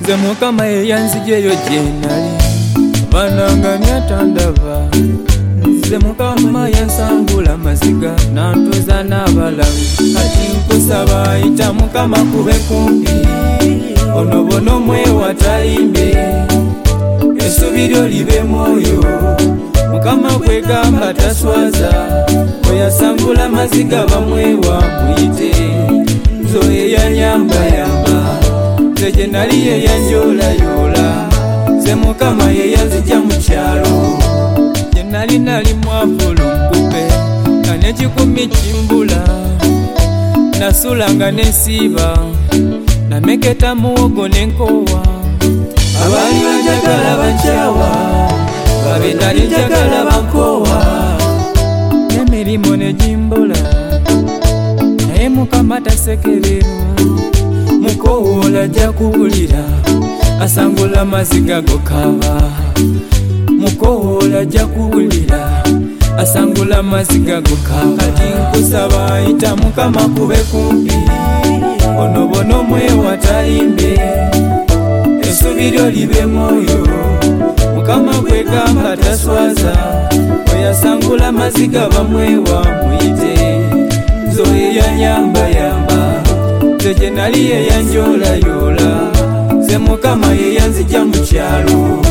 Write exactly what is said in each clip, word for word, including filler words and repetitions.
nze Mukama ye yanzijeyo gye nali bananga nyatandaba nze Mukama yansangula maziga nantuza n'abalamu kati nkusaba yita Mukama kube kumpi ono bono mwewa talimbe essubi lyo libe mwoyo Mukama kwegamba taswaza oyasangula maziga bamwewa muyite nzo yeyanyambayamba nze gye nali yeyanjoolayoola nze Mukama ye yanzija mu kyalo gye nali nali mwavulu nkupe nga n'ekikumi kimbula nasulanga n'ensiiba nameketa muwogo n'enkoowa abaali banjagala bankyawa babe nali njagala bankoowa n'emirimu ne gimbula naye Mukama tasekererwa mukoowola ajja kuwulira asangula maziga gokaba mukoowola ajja kuwulira asangula maziga gokaba kati nkusaba yita Mukama kube kumpi ono bono mwewa talimbe essubi lyo libe mwoyo Mukama kwegamba taswaza oyasangula maziga bamwewa muyite nzo yeyanyambayamba nze gye nali yeyanjoolayoola nze Mukama ye yanzija mu kyalo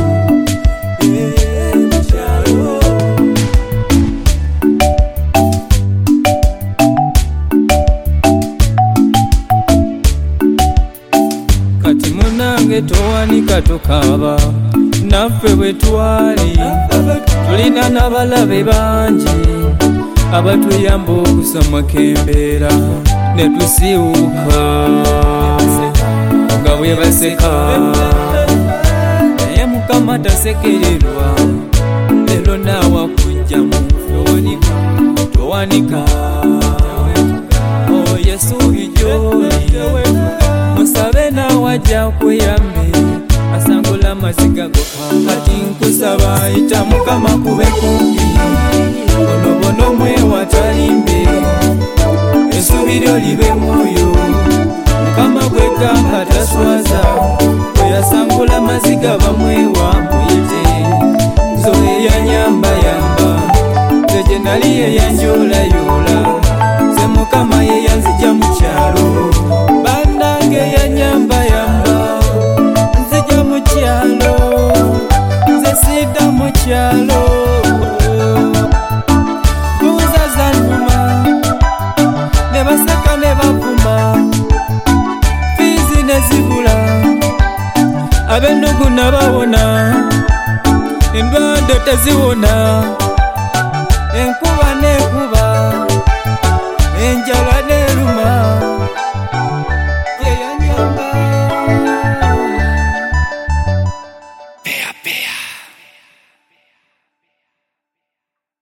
kati munange towanika tokaba naffe bwe twali tulina n'abalabe bangi abatuyamba okusamako embeera ne tusiiwuka nga bwe baseka naye Mukama tasekererwa leero naawe kujjamu towanika towanika o Yesuubi gy'oli musabe naawe ajja kuyambe asangula maziga gokaba kati nkusaba yita Mukama kube kumpi ono bono mwewa talimbe essubi lyo libe mwoyo Mukama kwegamba taswaza oyasangula maziga bamwewa muyite nzo yeyanyambayamba nze gye nali yeyanjoolayoola nze Mukama ye yanzija mu kyalo bannange yanyambayamba nzija mu kyalo nze siida mu kyalo buuza zannuma ne baseka ne bavuma fiizi ne zibula ab'ennugu nabawona endwadde teziwona enkuba n'enkuba enjala